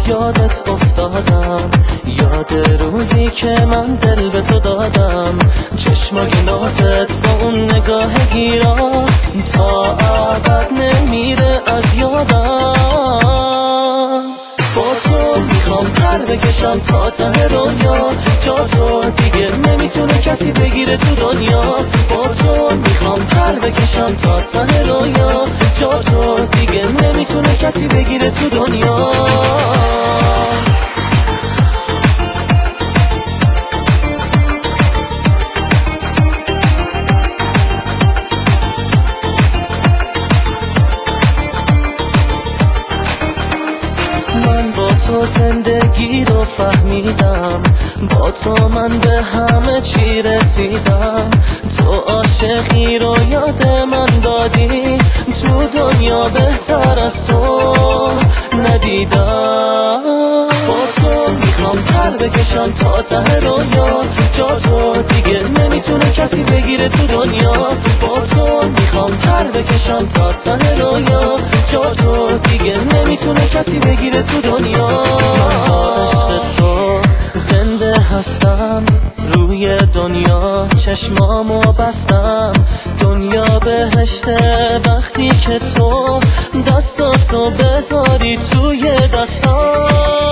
یادت افتادم، یاد روزی که من دل به تو دادم، چشمای نازت با اون نگاه گیرا تا ابد نمیره از یادم. با تو میخوام پر بکشم تا ته رویا، جا تو دیگه نمیتونه کسی بگیره تو دنیا. با تو میخوام پر بکشم تا ته رویا، جا تو دیگه نمیتونه کسی بگیره تو دنیا. من با تو زندگی رو فهمیدم، با تو من به همه چی رسیدم. تو عاشقی رو یاد من دادی، تو دنیا بهتر از تو ندیدم. با تو میخوام پر بکشم تا ته رویا، جا تو دیگه نمیتونه کسی بگیره تو دنیا. با تو میخوام پر بکشم تا ته رویا، جا تو دیگه نمیتونه کسی بگیره تو دنیا. من با عشق تو زنده هستم، روی دنیا چشمامو بستم. دنیا بهشته وقتی که تو دستاتو بذاری توی دستام.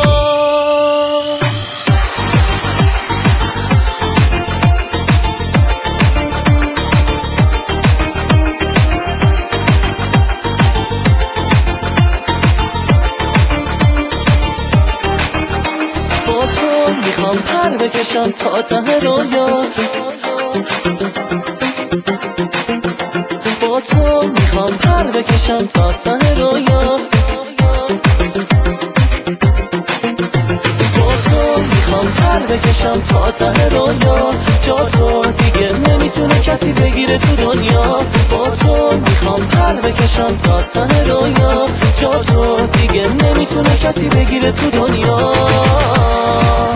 با تو میخوام پر بکشم تا ته رویا، با تو میخوام پر بکشم تا ته رویا. با تو میخوام پر بکشم تا ته رویا، جا تو دیگه نمیتونه کسی بگیره تو دنیا. با تو میخوام پر بکشم تا ته رویا، جا تو دیگه نمیتونه کسی بگیره تو دنیا.